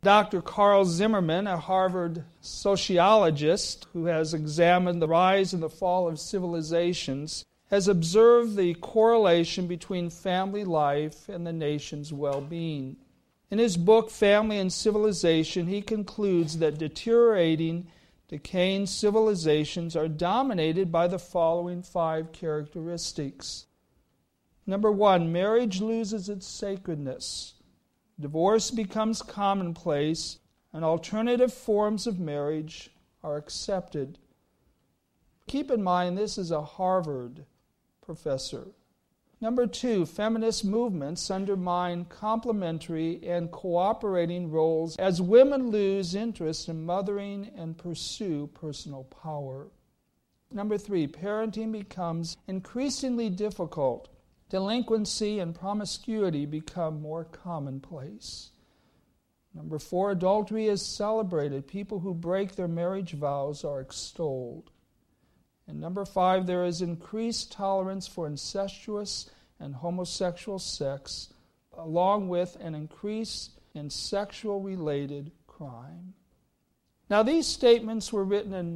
Dr. Carl Zimmerman, a Harvard sociologist who has examined the rise and the fall of civilizations, has observed the correlation between family life and the nation's well-being. In his book, Family and Civilization, he concludes that deteriorating, decaying civilizations are dominated by the following 5 characteristics. Number 1, marriage loses its sacredness. Divorce becomes commonplace, and alternative forms of marriage are accepted. Keep in mind, this is a Harvard professor. Number 2, feminist movements undermine complementary and cooperating roles as women lose interest in mothering and pursue personal power. Number 3, parenting becomes increasingly difficult. Delinquency and promiscuity become more commonplace. Number 4, adultery is celebrated. People who break their marriage vows are extolled. And number 5, there is increased tolerance for incestuous and homosexual sex, along with an increase in sexual-related crime. Now, these statements were written in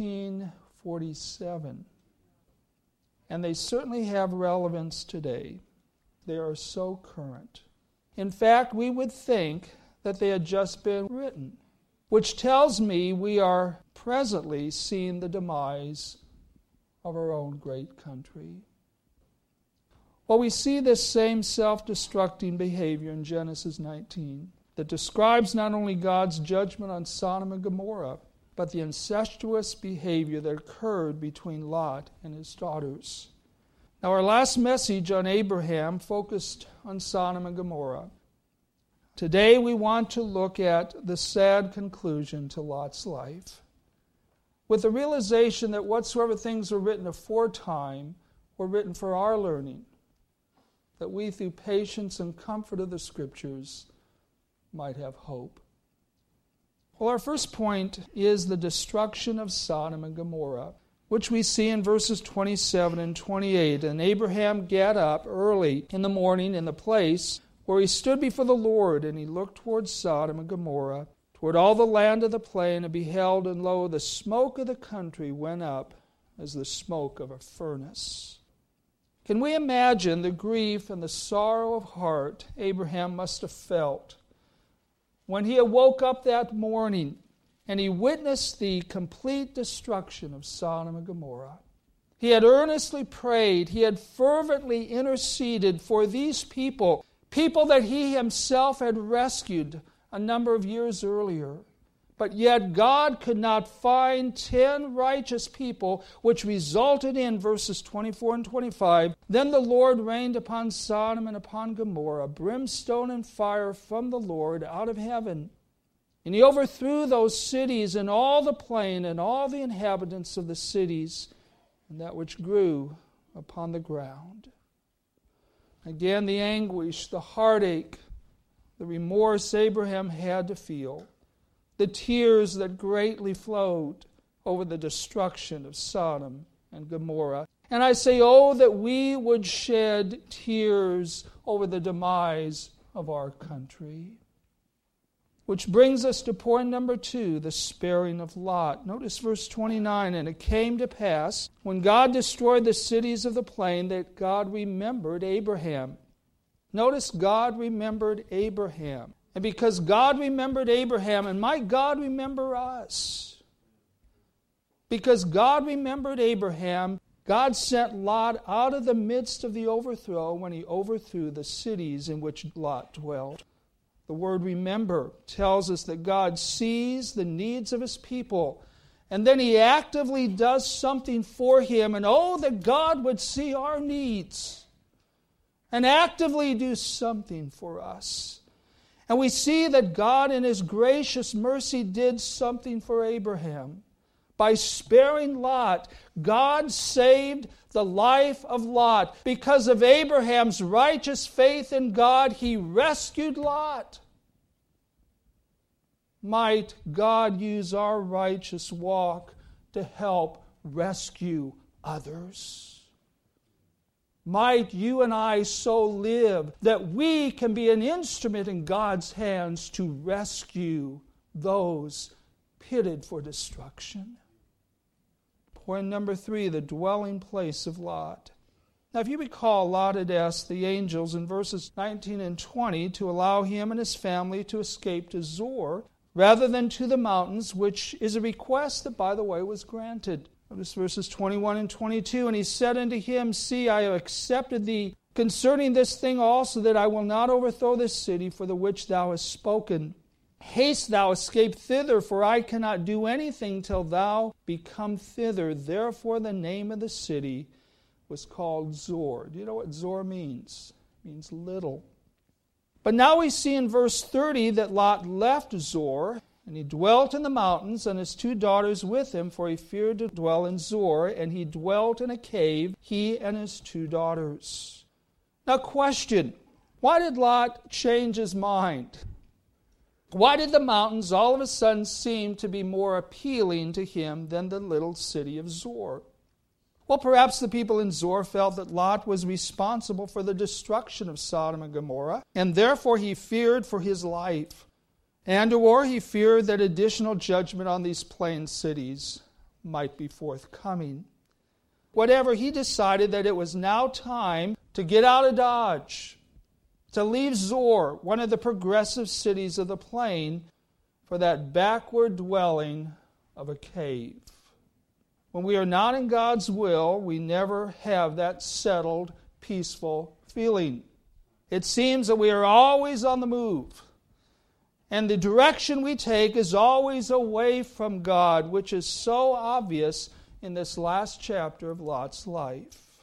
1947, and they certainly have relevance today. They are so current. In fact, we would think that they had just been written, which tells me we are presently seeing the demise of our own great country. Well, we see this same self-destructing behavior in Genesis 19 that describes not only God's judgment on Sodom and Gomorrah, but the incestuous behavior that occurred between Lot and his daughters. Now, our last message on Abraham focused on Sodom and Gomorrah. Today, we want to look at the sad conclusion to Lot's life, with the realization that whatsoever things were written aforetime were written for our learning, that we, through patience and comfort of the Scriptures, might have hope. Well, our first point is the destruction of Sodom and Gomorrah, which we see in verses 27 and 28. And Abraham got up early in the morning in the place where he stood before the Lord, and he looked toward Sodom and Gomorrah, toward all the land of the plain, and beheld, and lo, the smoke of the country went up as the smoke of a furnace. Can we imagine the grief and the sorrow of heart Abraham must have felt when he awoke up that morning and he witnessed the complete destruction of Sodom and Gomorrah? He had earnestly prayed, he had fervently interceded for these people that he himself had rescued a number of years earlier. But yet God could not find 10 righteous people, which resulted in verses 24 and 25. Then the Lord rained upon Sodom and upon Gomorrah brimstone and fire from the Lord out of heaven. And he overthrew those cities and all the plain and all the inhabitants of the cities and that which grew upon the ground. Again, the anguish, the heartache, the remorse Abraham had to feel, the tears that greatly flowed over the destruction of Sodom and Gomorrah. And I say, oh, that we would shed tears over the demise of our country. Which brings us to point number 2, the sparing of Lot. Notice verse 29, and it came to pass, when God destroyed the cities of the plain, that God remembered Abraham. Notice God remembered Abraham. And because God remembered Abraham, and might God remember us. Because God remembered Abraham, God sent Lot out of the midst of the overthrow when he overthrew the cities in which Lot dwelt. The word remember tells us that God sees the needs of his people, and then he actively does something for him. And oh, that God would see our needs and actively do something for us. And we see that God in his gracious mercy did something for Abraham. By sparing Lot, God saved the life of Lot. Because of Abraham's righteous faith in God, he rescued Lot. Might God use our righteous walk to help rescue others? might you and I so live that we can be an instrument in God's hands to rescue those pitted for destruction. Point number 3, the dwelling place of Lot. Now, if you recall, Lot had asked the angels in verses 19 and 20 to allow him and his family to escape to Zoar rather than to the mountains, which is a request that, by the way, was granted. Notice verses 21 and 22. And he said unto him, See, I have accepted thee concerning this thing also, that I will not overthrow this city for the which thou hast spoken. Haste thou, escape thither, for I cannot do anything till thou be come thither. Therefore the name of the city was called Zoar. Do you know what Zoar means? It means little. But now we see in verse 30 that Lot left Zoar, and he dwelt in the mountains, and his 2 daughters with him, for he feared to dwell in Zoar, and he dwelt in a cave, he and his 2 daughters. Now question, why did Lot change his mind? Why did the mountains all of a sudden seem to be more appealing to him than the little city of Zoar? Well, perhaps the people in Zoar felt that Lot was responsible for the destruction of Sodom and Gomorrah, and therefore he feared for his life. And/or he feared that additional judgment on these plain cities might be forthcoming. Whatever, he decided that it was now time to get out of Dodge, to leave Zoar, one of the progressive cities of the plain, for that backward dwelling of a cave. When we are not in God's will, we never have that settled, peaceful feeling. It seems that we are always on the move. And the direction we take is always away from God, which is so obvious in this last chapter of Lot's life.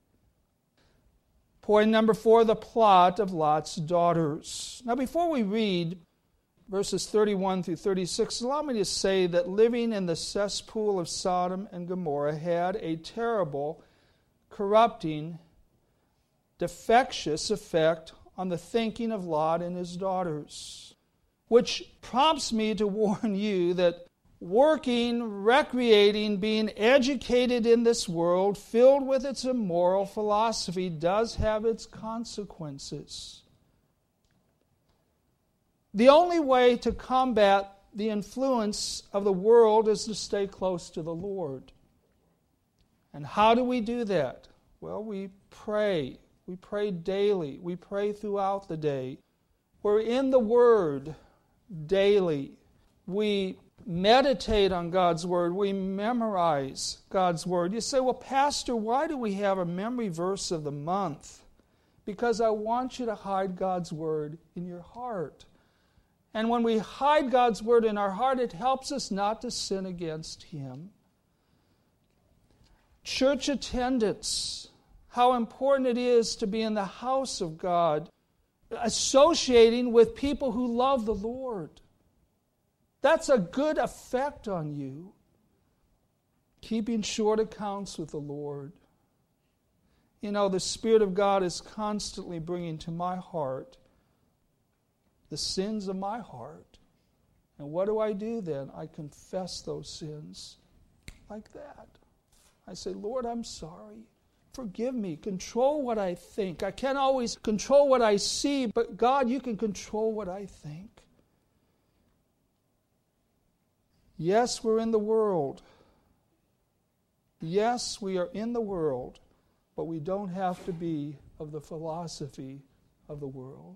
Point number 4, the plot of Lot's daughters. Now, before we read verses 31 through 36, allow me to say that living in the cesspool of Sodom and Gomorrah had a terrible, corrupting, defectious effect on the thinking of Lot and his daughters, which prompts me to warn you that working, recreating, being educated in this world filled with its immoral philosophy does have its consequences. The only way to combat the influence of the world is to stay close to the Lord. And how do we do that? Well, we pray. We pray daily. We pray throughout the day. We're in the Word daily. We meditate on God's Word. We memorize God's Word. You say, well, Pastor, why do we have a memory verse of the month? Because I want you to hide God's Word in your heart. And when we hide God's Word in our heart, it helps us not to sin against Him. Church attendance, how important it is to be in the house of God, associating with people who love the Lord. That's a good effect on you. Keeping short accounts with the Lord. You know, the Spirit of God is constantly bringing to my heart the sins of my heart. And what do I do then? I confess those sins like that. I say, Lord, I'm sorry. Forgive me. Control what I think. I can't always control what I see, but God, you can control what I think. Yes, we're in the world. Yes, we are in the world, but we don't have to be of the philosophy of the world.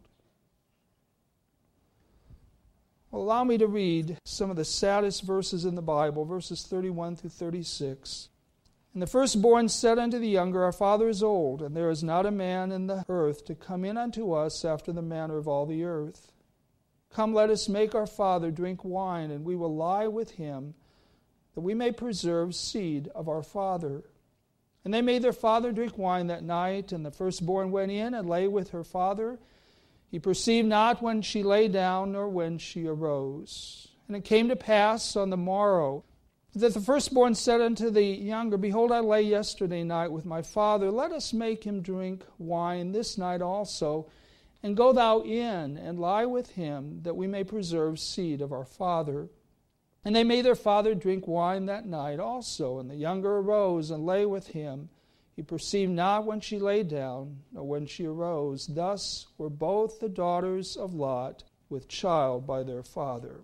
Well, allow me to read some of the saddest verses in the Bible, verses 31 through 36. And the firstborn said unto the younger, Our father is old, and there is not a man in the earth to come in unto us after the manner of all the earth. Come, let us make our father drink wine, and we will lie with him, that we may preserve seed of our father. And they made their father drink wine that night, and the firstborn went in and lay with her father. He perceived not when she lay down, nor when she arose. And it came to pass on the morrow that the firstborn said unto the younger, Behold, I lay yesterday night with my father. Let us make him drink wine this night also, and go thou in and lie with him, that we may preserve seed of our father. And they made their father drink wine that night also. And the younger arose and lay with him. He perceived not when she lay down, nor when she arose. Thus were both the daughters of Lot with child by their father.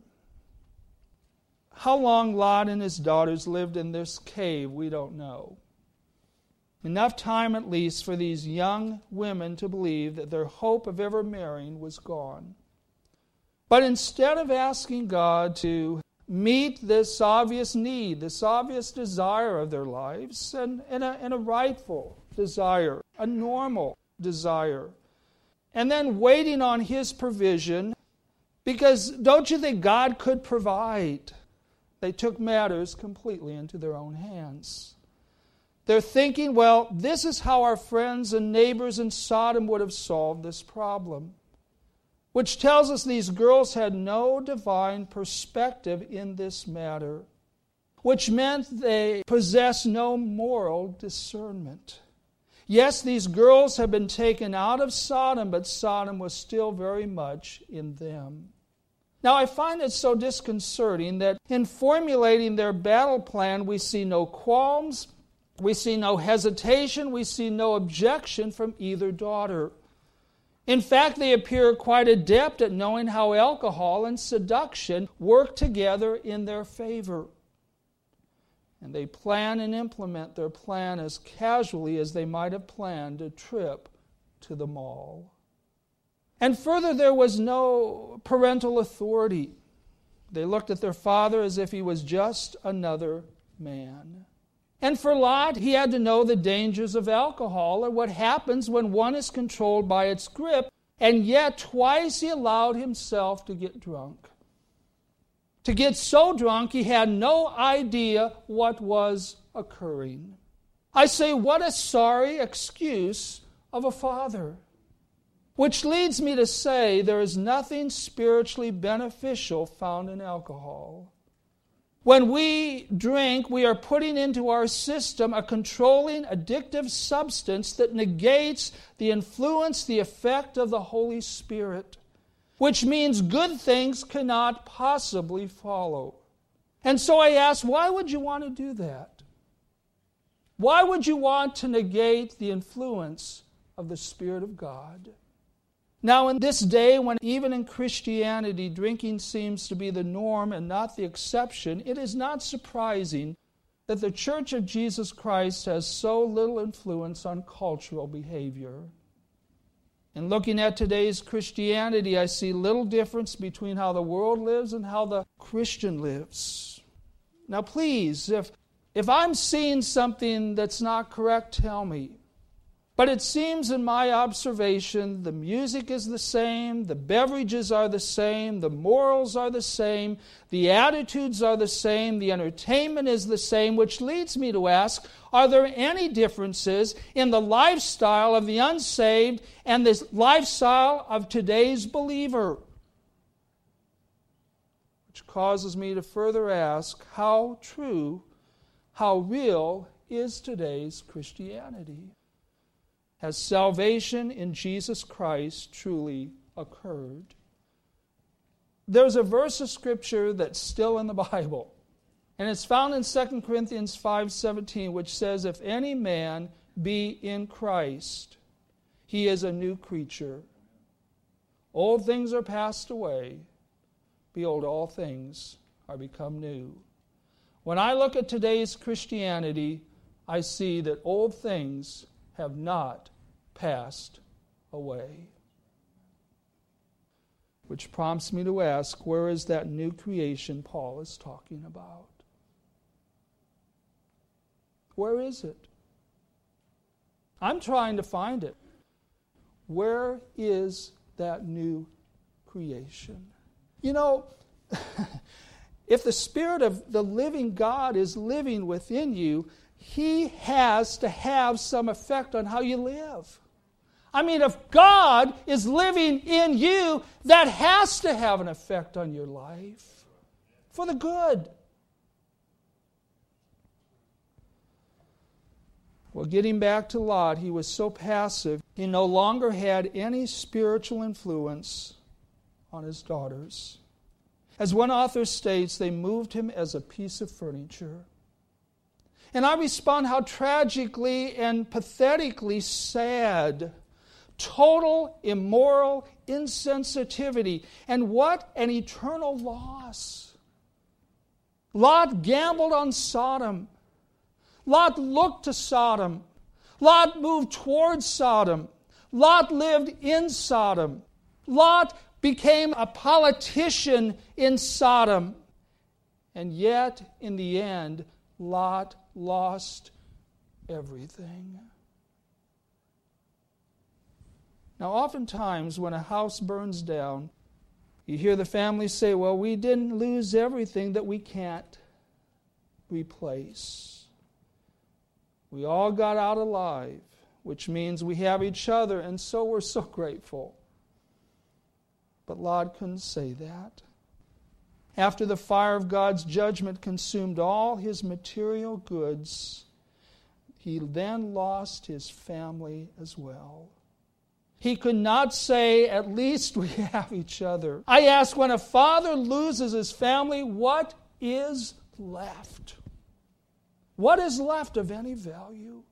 How long Lot and his daughters lived in this cave, we don't know. Enough time at least for these young women to believe that their hope of ever marrying was gone. But instead of asking God to meet this obvious need, this obvious desire of their lives, and a rightful desire, a normal desire, and then waiting on His provision, because don't you think God could provide? They took matters completely into their own hands. They're thinking, well, this is how our friends and neighbors in Sodom would have solved this problem. Which tells us these girls had no divine perspective in this matter. Which meant they possessed no moral discernment. Yes, these girls had been taken out of Sodom, but Sodom was still very much in them. Now, I find it so disconcerting that in formulating their battle plan, we see no qualms, we see no hesitation, we see no objection from either daughter. In fact, they appear quite adept at knowing how alcohol and seduction work together in their favor. And they plan and implement their plan as casually as they might have planned a trip to the mall. And further, there was no parental authority. They looked at their father as if he was just another man. And for Lot, he had to know the dangers of alcohol and what happens when one is controlled by its grip, and yet twice he allowed himself to get drunk. To get so drunk he had no idea what was occurring. I say, what a sorry excuse of a father. Which leads me to say there is nothing spiritually beneficial found in alcohol. When we drink, we are putting into our system a controlling, addictive substance that negates the influence, the effect of the Holy Spirit, which means good things cannot possibly follow. And so I ask, why would you want to do that? Why would you want to negate the influence of the Spirit of God? Now, in this day, when even in Christianity drinking seems to be the norm and not the exception, it is not surprising that the Church of Jesus Christ has so little influence on cultural behavior. In looking at today's Christianity, I see little difference between how the world lives and how the Christian lives. Now, please, if I'm seeing something that's not correct, tell me. But it seems in my observation, the music is the same, the beverages are the same, the morals are the same, the attitudes are the same, the entertainment is the same, which leads me to ask, are there any differences in the lifestyle of the unsaved and the lifestyle of today's believer? Which causes me to further ask, how true, how real is today's Christianity? Has salvation in Jesus Christ truly occurred? There's a verse of Scripture that's still in the Bible, and it's found in 2 Corinthians 5:17, which says, if any man be in Christ, he is a new creature. Old things are passed away. Behold, all things are become new. When I look at today's Christianity, I see that old things have not passed away. Which prompts me to ask, where is that new creation Paul is talking about? Where is it? I'm trying to find it. Where is that new creation? You know, if the Spirit of the living God is living within you, He has to have some effect on how you live. I mean, if God is living in you, that has to have an effect on your life for the good. Well, getting back to Lot, he was so passive, he no longer had any spiritual influence on his daughters. As one author states, they moved him as a piece of furniture. And I respond, how tragically and pathetically sad. Total immoral insensitivity. And what an eternal loss. Lot gambled on Sodom. Lot looked to Sodom. Lot moved towards Sodom. Lot lived in Sodom. Lot became a politician in Sodom. And yet, in the end, Lot lost everything. Now, oftentimes when a house burns down, you hear the family say, well, we didn't lose everything that we can't replace. We all got out alive, which means we have each other, and so we're so grateful. But Lot couldn't say that. After the fire of God's judgment consumed all his material goods, he then lost his family as well. He could not say, at least we have each other. I ask, when a father loses his family, what is left? What is left of any value?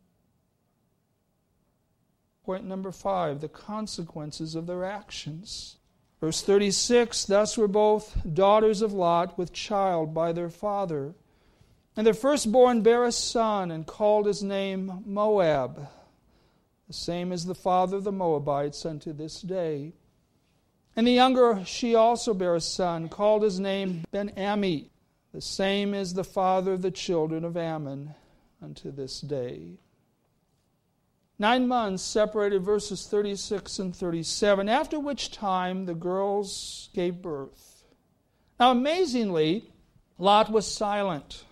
Point number 5, the consequences of their actions. Verse 36, thus were both daughters of Lot with child by their father. And their firstborn bare a son, and called his name Moab, the same as the father of the Moabites unto this day. And the younger she also bare a son, called his name Ben-Ammi, the same as the father of the children of Ammon unto this day. 9 months separated verses 36 and 37, after which time the girls gave birth. Now, amazingly, Lot was silent.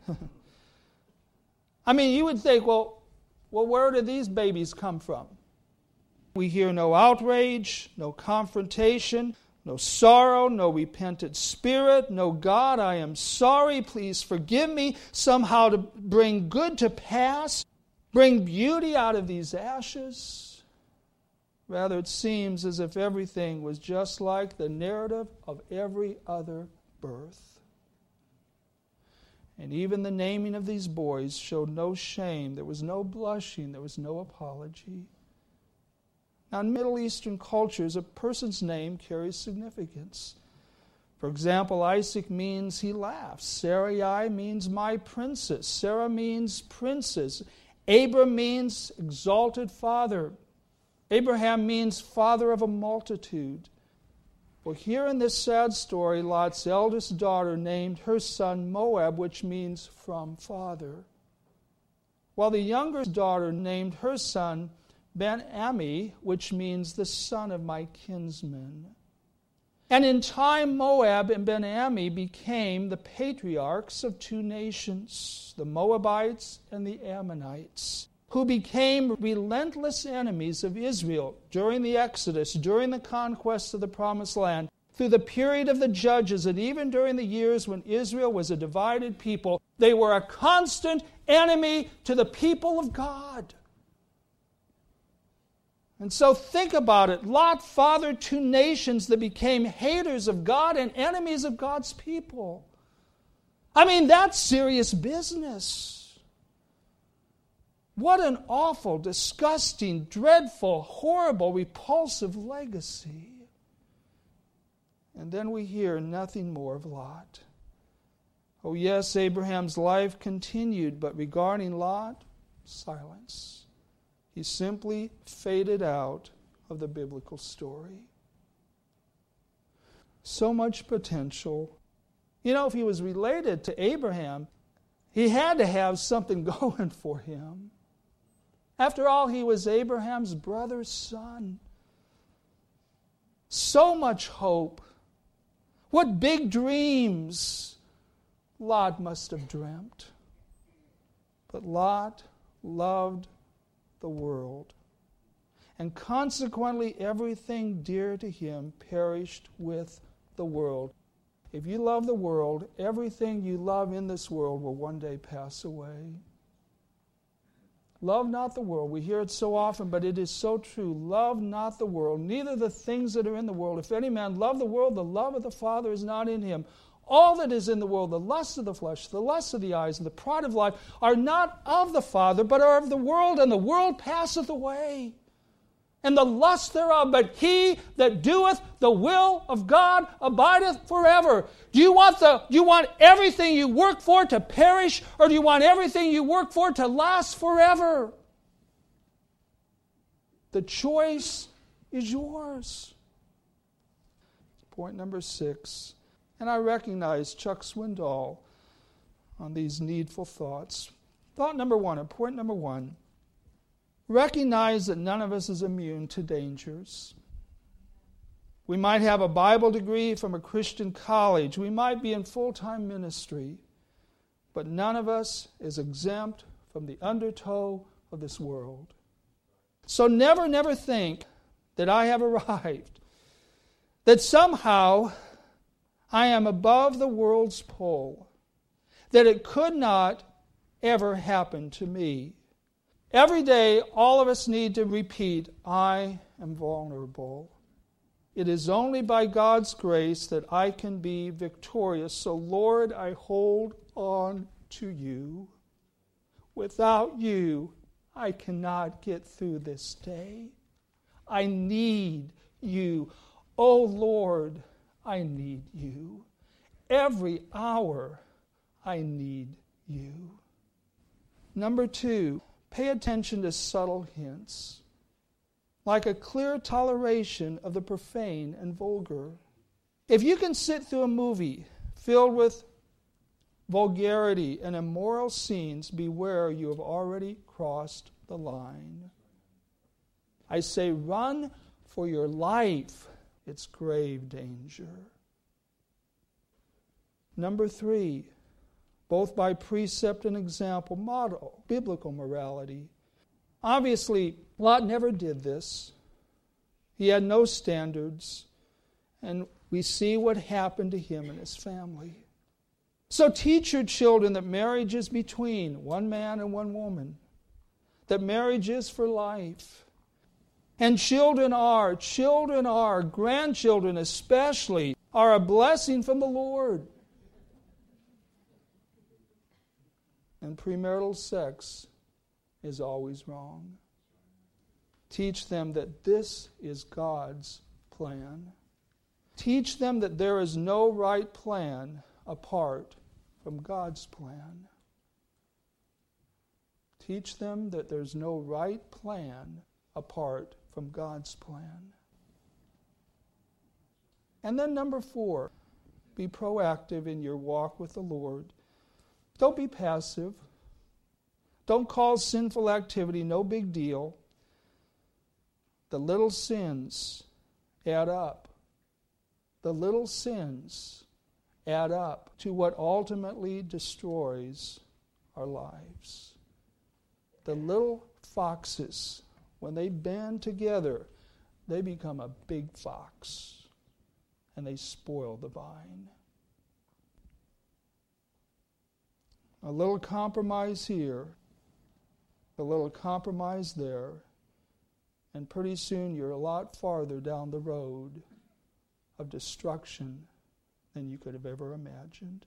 I mean, you would think, well, where did these babies come from? We hear no outrage, no confrontation, no sorrow, no repentant spirit, no God, I am sorry, please forgive me, somehow to bring good to pass, bring beauty out of these ashes. Rather, it seems as if everything was just like the narrative of every other birth. And even the naming of these boys showed no shame. There was no blushing. There was no apology. Now, in Middle Eastern cultures, a person's name carries significance. For example, Isaac means he laughs. Sarai means my princess. Sarah means princess. Abram means exalted father. Abraham means father of a multitude. Well, here in this sad story, Lot's eldest daughter named her son Moab, which means from father, while the younger daughter named her son Ben-Ammi, which means the son of my kinsman. And in time, Moab and Ben-Ammi became the patriarchs of 2 nations, the Moabites and the Ammonites, who became relentless enemies of Israel during the Exodus, during the conquest of the Promised Land, through the period of the Judges, and even during the years when Israel was a divided people. They were a constant enemy to the people of God. And so think about it. Lot fathered 2 nations that became haters of God and enemies of God's people. I mean, that's serious business. What an awful, disgusting, dreadful, horrible, repulsive legacy. And then we hear nothing more of Lot. Oh yes, Abraham's life continued, but regarding Lot, silence. He simply faded out of the biblical story. So much potential. You know, if he was related to Abraham, he had to have something going for him. After all, he was Abraham's brother's son. So much hope. What big dreams Lot must have dreamt. But Lot loved the world. And consequently, everything dear to him perished with the world. If you love the world, everything you love in this world will one day pass away. Love not the world. We hear it so often, but it is so true. Love not the world, neither the things that are in the world. If any man love the world, the love of the Father is not in him. all that is in the world, the lust of the flesh, the lust of the eyes, and the pride of life, are not of the Father, but are of the world, and the world passeth away, and the lust thereof. But he that doeth the will of God abideth forever. Do you want everything you work for to perish, or do you want everything you work for to last forever? The choice is yours. Point number 6. And I recognize Chuck Swindoll on these needful thoughts. Thought number 1, or point number 1. Recognize that none of us is immune to dangers. We might have a Bible degree from a Christian college. We might be in full-time ministry. But none of us is exempt from the undertow of this world. So never think that I have arrived, that somehow I am above the world's pull, that it could not ever happen to me. Every day, all of us need to repeat, I am vulnerable. It is only by God's grace that I can be victorious. So, Lord, I hold on to you. Without you, I cannot get through this day. I need you. Oh, Lord, I need you. Every hour, I need you. Number 2, pay attention to subtle hints, like a clear toleration of the profane and vulgar. If you can sit through a movie filled with vulgarity and immoral scenes, beware, you have already crossed the line. I say, run for your life. It's grave danger. Number 3, both by precept and example, model biblical morality. Obviously, Lot never did this. He had no standards, and we see what happened to him and his family. So teach your children that marriage is between one man and one woman, that marriage is for life. And children are, grandchildren especially, are a blessing from the Lord. And premarital sex is always wrong. Teach them that this is God's plan. Teach them that there is no right plan apart from God's plan. Teach them that there's no right plan apart from God's plan. And then number 4, be proactive in your walk with the Lord. Don't be passive. Don't call sinful activity no big deal. The little sins add up. The little sins add up to what ultimately destroys our lives. The little foxes, when they band together, they become a big fox, and they spoil the vine. A little compromise here, a little compromise there, and pretty soon you're a lot farther down the road of destruction than you could have ever imagined.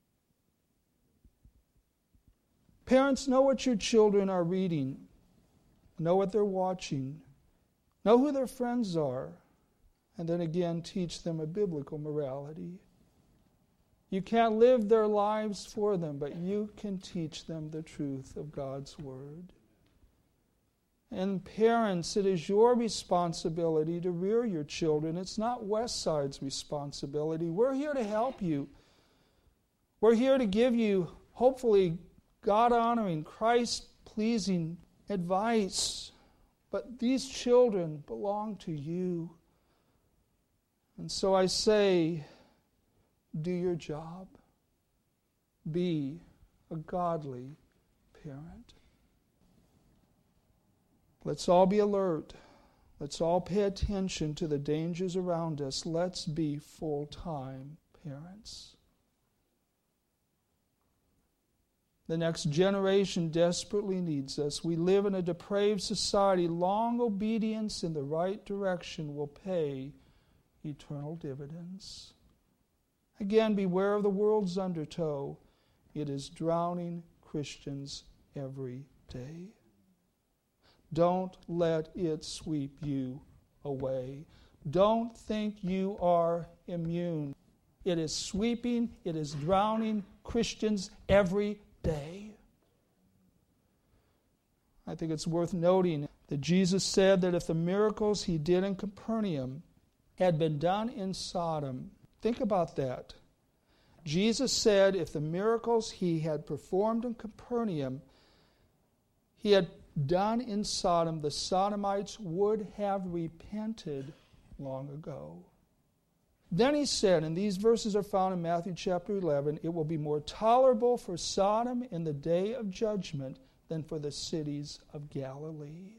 Parents, know what your children are reading. Know what they're watching. Know who their friends are. And then again, teach them a biblical morality. You can't live their lives for them, but you can teach them the truth of God's Word. And parents, it is your responsibility to rear your children. It's not Westside's responsibility. We're here to help you. We're here to give you, hopefully, God-honoring, Christ-pleasing advice. But these children belong to you. And so I say, do your job. Be a godly parent. Let's all be alert. Let's all pay attention to the dangers around us. Let's be full-time parents. The next generation desperately needs us. We live in a depraved society. Long obedience in the right direction will pay eternal dividends. Again, beware of the world's undertow. It is drowning Christians every day. Don't let it sweep you away. Don't think you are immune. It is sweeping, it is drowning Christians every day. I think it's worth noting that Jesus said that if the miracles he did in Capernaum had been done in Sodom, think about that. Jesus said if the miracles he had performed in Capernaum he had done in Sodom, the Sodomites would have repented long ago. Then he said, and these verses are found in Matthew chapter 11, it will be more tolerable for Sodom in the day of judgment than for the cities of Galilee.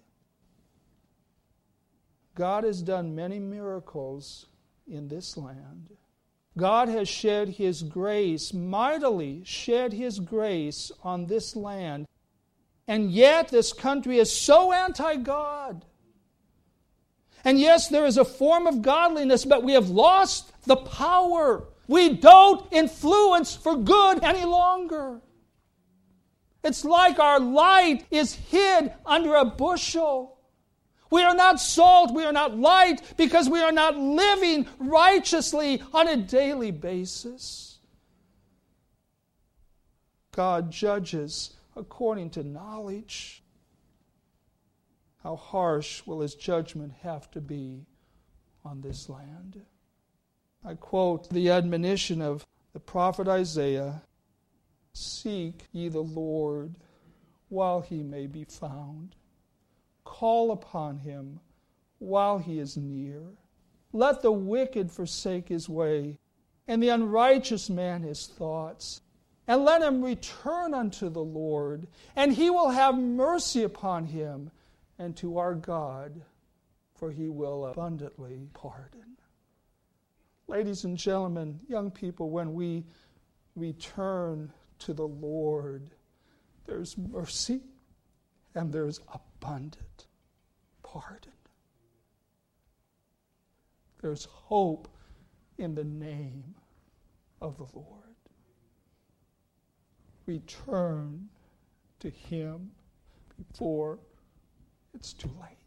God has done many miracles in this land. God has shed his grace, mightily shed his grace on this land. And yet this country is so anti-God. And yes, there is a form of godliness, but we have lost the power. We don't influence for good any longer. It's like our light is hid under a bushel. We are not salt, we are not light, because we are not living righteously on a daily basis. God judges according to knowledge. How harsh will his judgment have to be on this land? I quote the admonition of the prophet Isaiah, "Seek ye the Lord while he may be found. Call upon him while he is near. Let the wicked forsake his way, and the unrighteous man his thoughts. And let him return unto the Lord, and he will have mercy upon him, and to our God, for he will abundantly pardon." Ladies and gentlemen, young people, when we return to the Lord, there's mercy and there's abundant pardon. There's hope in the name of the Lord. Return to him before it's too late.